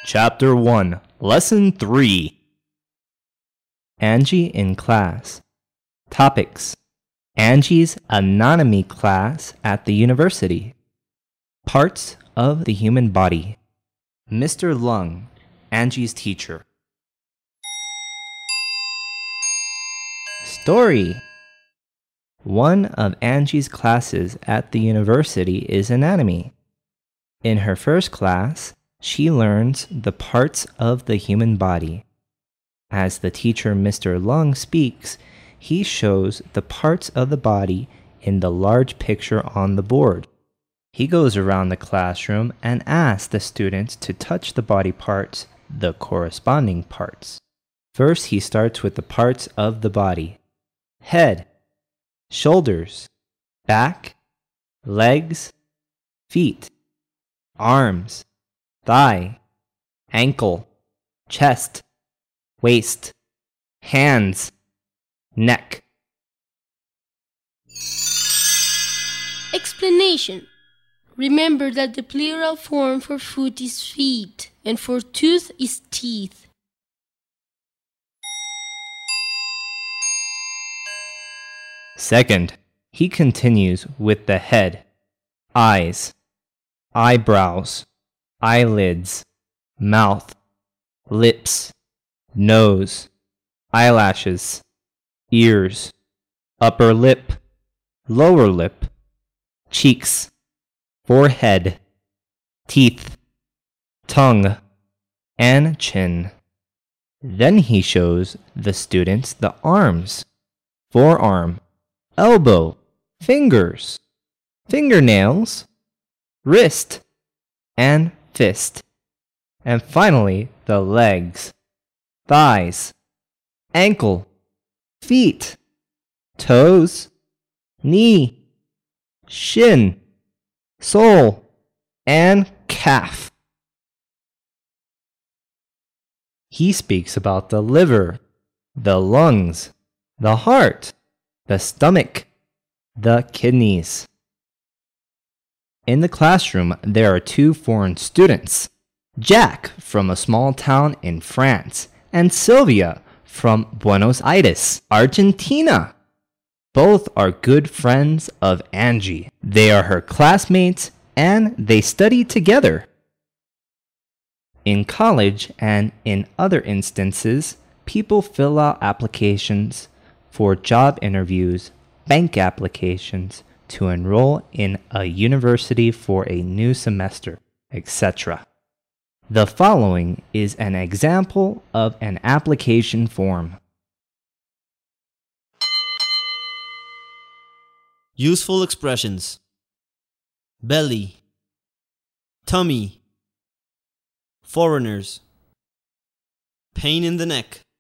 Chapter 1, Lesson 3. Angie in class. Topics: Angie's anatomy class at the university. Parts of the human body. Mr. Lung, Angie's teacher. Story. One of Angie's classes at the university is anatomy. In her first class, she learns the parts of the human body. As the teacher, Mr. Lung, speaks, he shows the parts of the body in the large picture on the board. He goes around the classroom and asks the students to touch the body parts, the corresponding parts. First, he starts with the parts of the body: head, shoulders, back, legs, feet, arms, thigh, ankle, chest, waist, hands, neck. Explanation. Remember that the plural form for foot is feet and for tooth is teeth. Second, he continues with the head: eyes, eyebrows, eyelids, mouth, lips, nose, eyelashes, ears, upper lip, lower lip, cheeks, forehead, teeth, tongue, and chin. Then he shows the students the arms: forearm, elbow, fingers, fingernails, wrist, and fist. And finally, the legs: thighs, ankle, feet, toes, knee, shin, sole, and calf. He speaks about the liver, the lungs, the heart, the stomach, the kidneys. In the classroom, there are two foreign students: Jack from a small town in France and Sylvia from Buenos Aires, Argentina. Both are good friends of Angie. They are her classmates and they study together. In college and in other instances, people fill out applications for job interviews, bank applications, to enroll in a university for a new semester, etc. The following is an example of an application form. Useful expressions: belly, tummy, foreigners, pain in the neck,